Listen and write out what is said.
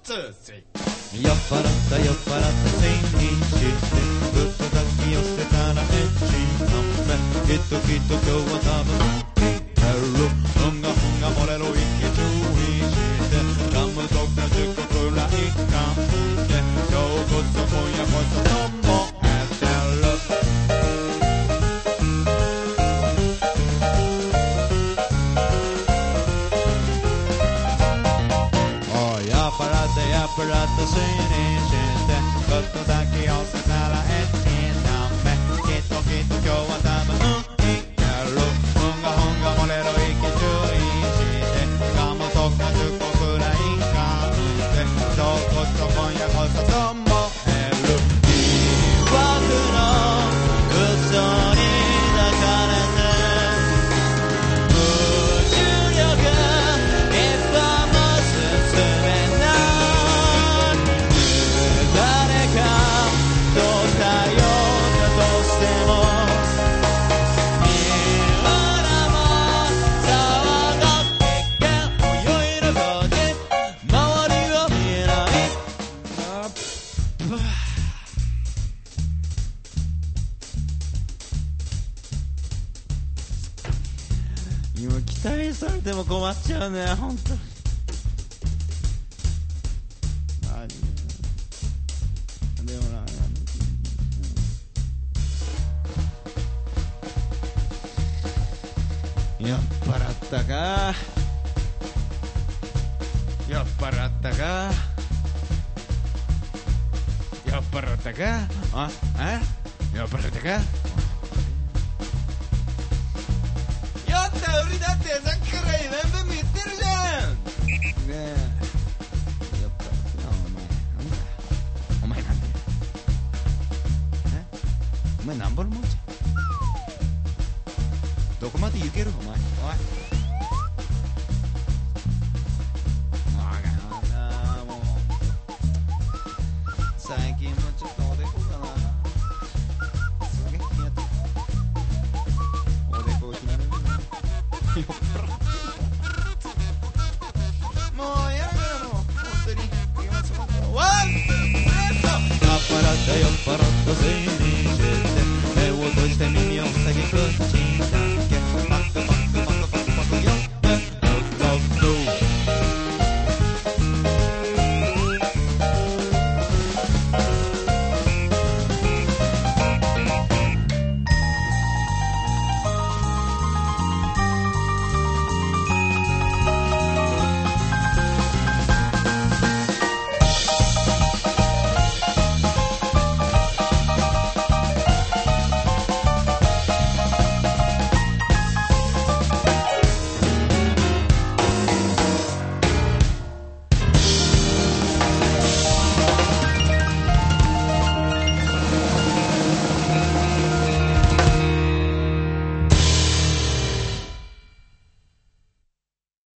酔っ払った酔っ払ったせいにしてぶっ叩き寄せたらエッチな目きっときっと今日は多分ふんがふんが漏れる息注意してガムとか10個くらい噛んで今日こそ今夜こそともえてるおい酔っ払って酔っ払ってせいにしてぶっ叩き寄せたらエッチな目きっときっと今日は多分いけるふんがふんが漏れる息注意してガムとか10個くらい噛んで今日こそ今夜こそともえる疑惑の嘘に抱かれて無重力一歩も進めない誰かと頼ったとしても今も騒がって泳いる風周りを見ない今期待されても困っちゃうねほんとでもな酔っ払ったか酔っ払ったか酔っ払ったか酔っ払ったか酔った売りだってさっきから何分も言ってるじゃんねえ酔っ払ったなお前なんだよお前なんぼのもんじゃどこまで行けるお前おいもう最近もちょっとおでこかなすげえ気になっておでこ気になる酔っ払ってもうやめろもう本当に今すまんからワンツースリーと酔っ払った酔っ払ったせいにして